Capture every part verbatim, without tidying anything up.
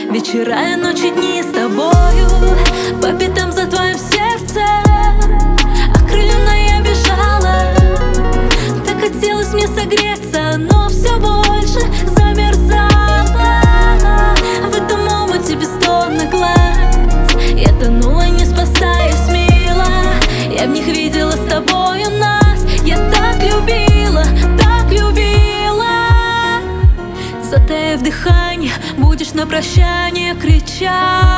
вечера и ночи, дни с тобою, по пятам за твоим сердцем. Окрыленная бежала, так хотелось мне согреться, но все больше замерзала в этом омуте бездонных глаз. Я тонула, не спасаясь, мила. Я в них видела с тобою нас. Я так любила, так любила. Затаив дыхание, будешь на прощание кричать,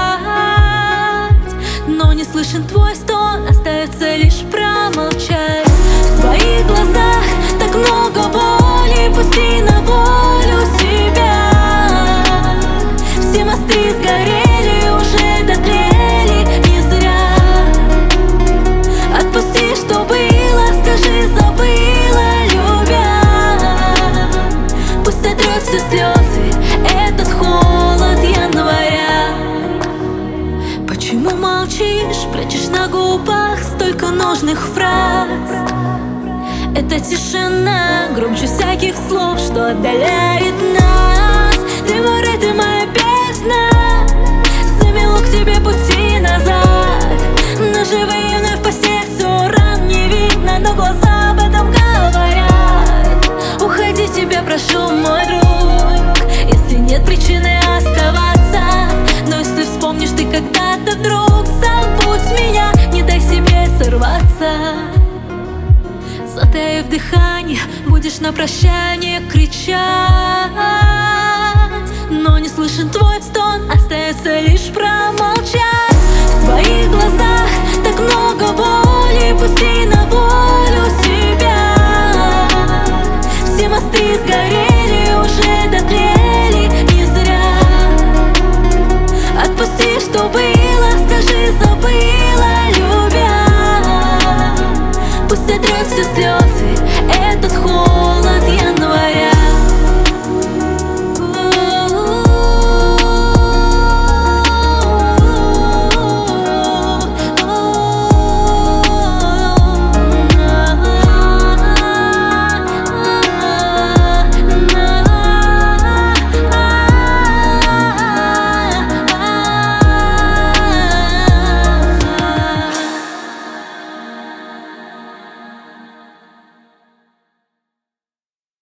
но не слышен твой стон, остается лишь промолчать. В твоих глазах так много боли, пусти на волю себя. Все мосты сгорели, уже дотлели не зря. Отпусти, что было, скажи, забыла, любя. Пусть сотрет все слезы этот холод января. Почему молчишь, прячешь на губах столько нужных фраз? Эта тишина громче всяких слов, что отдаляет нас. Ты мой рай, ты моя бездна, замело к тебе пути назад. Наживо и вновь по сердцу ран не видно, но глаза об этом говорят. Уходи, тебя прошу, мой друг, если нет причины оставаться. Но если вспомнишь ты когда-то вдруг, забудь меня, не дай себе сорваться. Затаив дыхание, будешь на прощание кричать, но не слышен твой стон, остается лишь правда.